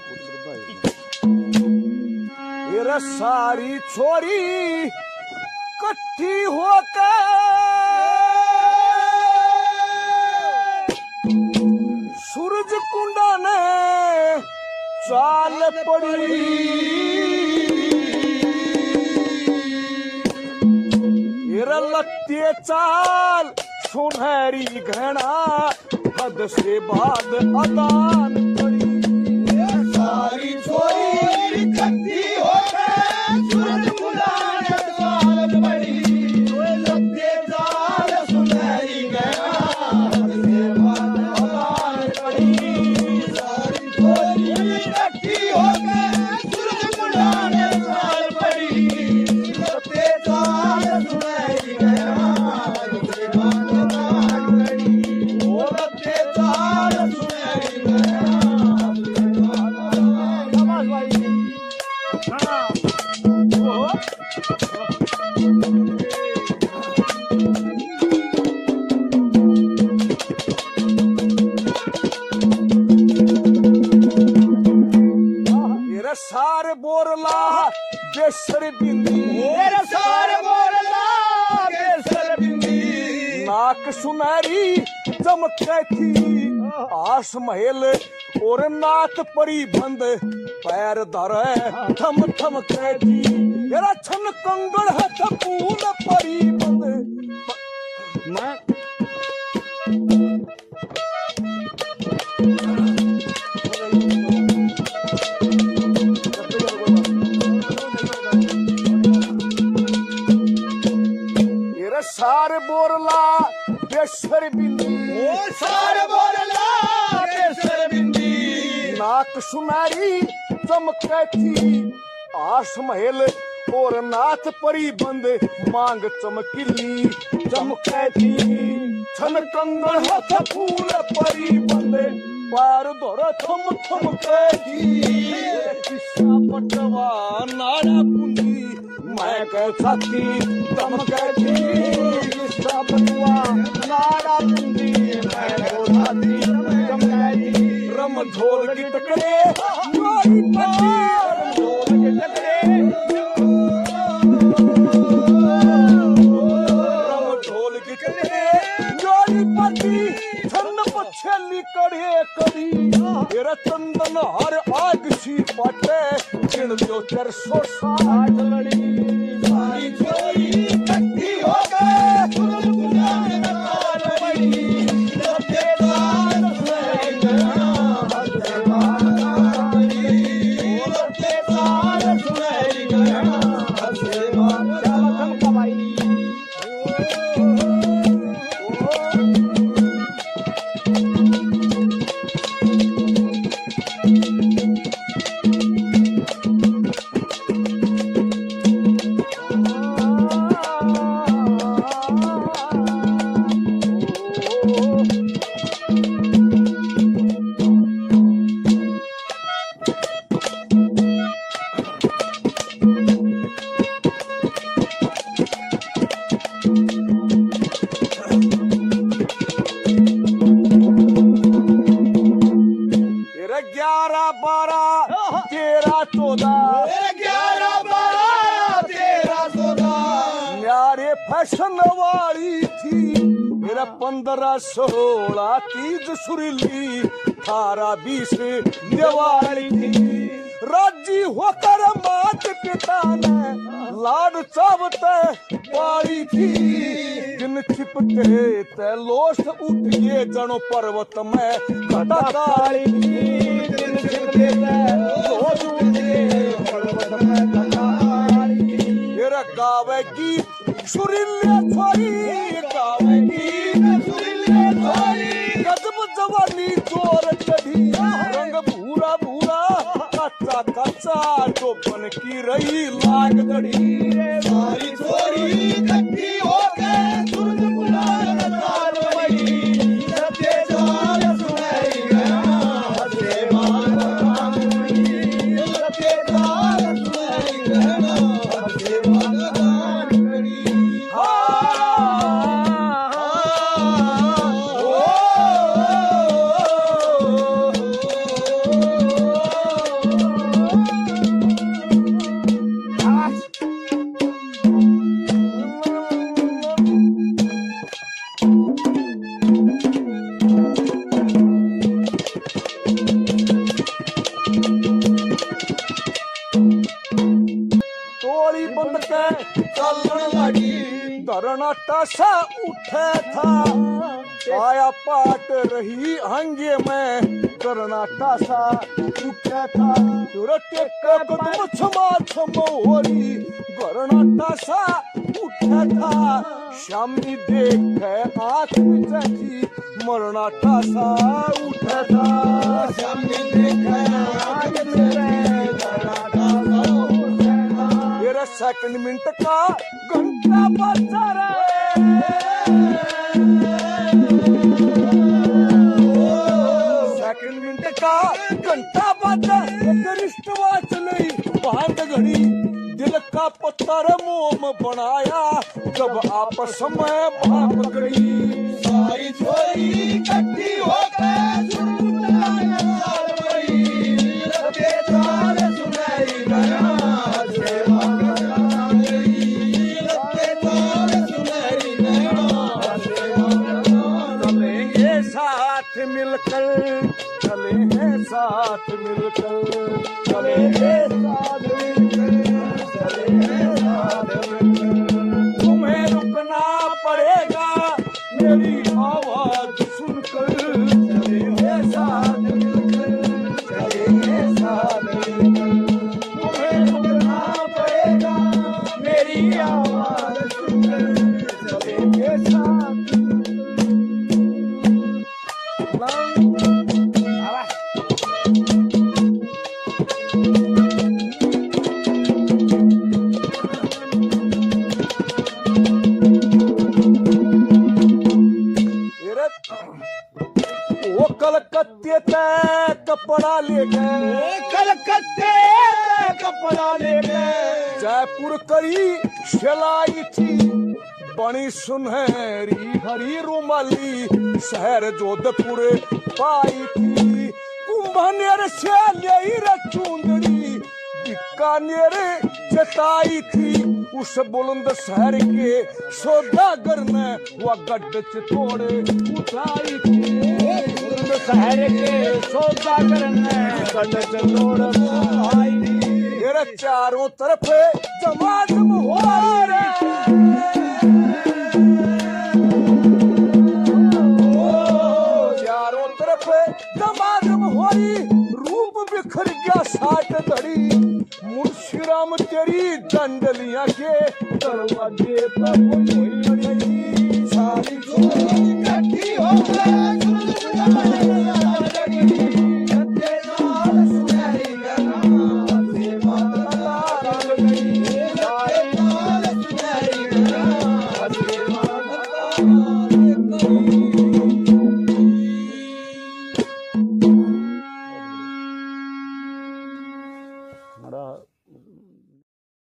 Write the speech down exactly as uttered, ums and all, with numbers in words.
ये सारी छोरी कट्ठी होकर सूरज कुंडा ने चाल पड़ी ये लत्ते चाल सुनहरी घना हद से बाद अदान पड़ी सारी छोरी कट्ठी होकर सूरज कुंडा ने चाल पड़ी लत्ते चाल सुनहरी घना हद से बाद अदान पड़ी सारी छोरी कट्ठी होकर सूरज कुंडा ने चाल पड़ी लत्ते चाल सुनहरी घना हद से बाद अदान पड़ी ओ लत्ते चाल सुनहरी घना सार बोरला बेसर बिंदी मेरे सारे बोलला बेसर बिंदी नाक सुनहरी चमके थी आस महल और नाक परी बंद पैर धरे थम थम थी मेरा छन कंगड़ है फूल परी बंद मैं सार बोरला बेसर बिंदी ओ सारे बोलला बेसर बिंदी नाक सुनारी चमके थी आस महल और नाथ परी बंद मांग चमकीली चमके थी छन कंगन हाथ फूल परी बंद पैर धर थम थम थी किस्सा पटवा नाड़ा पुंजी मैं कह छाती तम कहती किस्सा पटवा नाड़ा पुंजी मैं कह छाती तम कहती रम ढोल की टकरे मारी पट्टी ढोल के टकरे रम ढोल की टकरे मारी पट्टी छन्न पछली कड़े कड़ी तेरा चंदन हर आग सी पाटे गिन दो चार सौ साठ लड़ी सारी छोरी कट्ठी होकर सूरज कुंडा ने चाल पड़ी लत्ते चाल सुनहरी घना हद से बाद अदान पड़ी लत्ते चाल सुनहरी घना हद से बाद अदान पड़ी ग्यारह बारह तेरह चौदह ग्यारह बारह तेरह चौदह न्यारे फैशन वाली थी मेरा पंद्रह सोलह तीज सुरीली अठारह बीस दिवाली थी राजी होकर मात पिता ने लाड चावते पाली थी दिन छिपते ते लोस उठिए जनो पर्वत में घटा काली थी दिन छिपते ते लोस उठिए पर्वत में घटा काली थी मेरा गावे गीत सुरीले छोरी गावे गीत सुरीले छोरी कदम जवानी जोर चढ़ी रंग भूरा भूरा कच्चा कच्चा चौपन की रही लाग दड़ी सारी छोरी कट्ठी होकर सूरज कुंडा ने चाल पड़ी लत्ते चाल सुनहरी घना हद से बाद अदान पड़ी लत्ते चाल सुनहरी घना हद से बाद अदान पड़ी गरनाटा सा उठे था आया पाट रही हंगे में गरनाटा सा उठे था टेक कदम छमा छमोरी गरनाटा सा उठे था शामी देख आंख बिची मरनाटा सा उठे था शामी देख आंख बिची मरनाटा सा उठे था तेरा सेकंड मिनट का घंटा बजा रे सेकंड मिनट का घंटा बजा रिस्ट वाच नहीं बांध घड़ी दिल का पत्थर मोम बनाया जब आपस में भाप गई सारी छोरी इकट्ठी होकर सुनसुनाया साल बड़ी रते साल सुनाई गया से भागना गई रते साल सुनाई गया से भागना चलेंगे साथ मिलकर चलेंगे साथ मिलकर चलेंगे साथ मिलकर चलेंगे साथ मिलकर तुम्हें रुकना पड़ेगा मेरी आवाज सुनकर चलेंगे साथ मिलकर चलेंगे साथ मिलकर तुम्हें रुकना पड़ेगा मेरी आवाज सुनकर चलेंगे साथ वो कलकत्ते तय कपड़ा ले गए कलकत्ते कपड़ा ले गए जयपुर करी सिलाई थी बनी सुनहरी हरी रुमाली शहर जोधपुर पाई थी कुंभनेर से ले चूंदड़ी बीकानेर जताई थी उस बुलंद शहर के सौदागर ने वह गड्ढ चितोड़े उठाई थी बुलंद शहर के सौदागर ने गड्ढ चितोड़े उठाई थी मेरे चारों तरफ जमाजम हो चारों तरफ जमाजम हो रूप बिखर गया साठ धड़ी मुंशीराम तेरी दंडलियां के दरवाजे पर सारी इकट्ठी हो गए